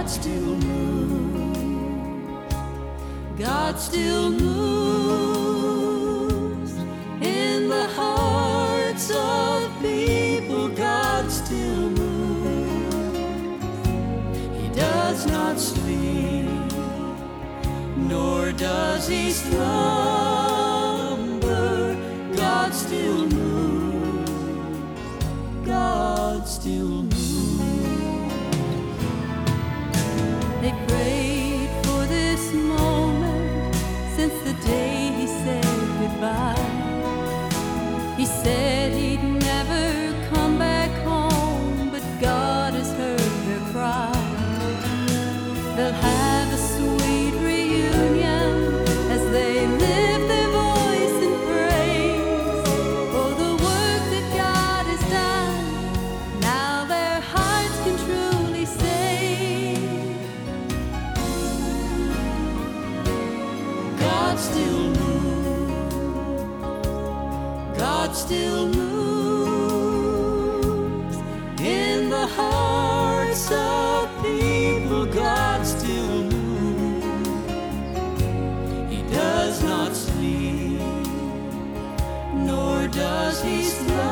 God still moves. God still moves in the hearts of people. God still moves. He does not sleep, nor does he slumber. God still moves. God still moves. They prayed for this moment since the day he said goodbye. He said he'd never come back home, but God has heard their cry. They'll have a sweet reunion as they lift their voice in praise for the work that God has done. Now their hearts can truly say, God still moves. God still moves in the hearts of people. God still moves. He does not sleep, nor does he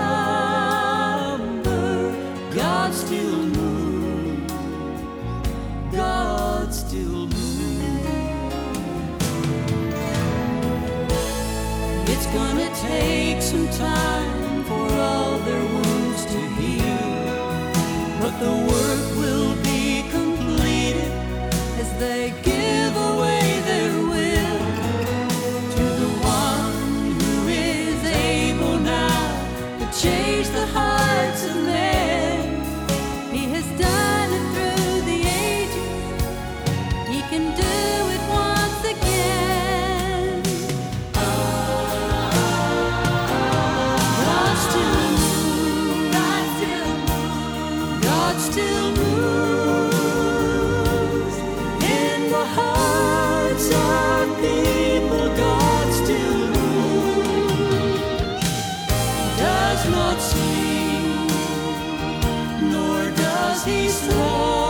slumber. God still moves. God still moves. It's gonna take some time for all their wounds to heal, but the work will be completed as they give away their will to the one who is able now to change the hearts of men. He has done it through the ages. He can do it once again. God still moves. God still moves. God still moves in the hearts of people. God still moves. He does not sleep, nor does he slumber.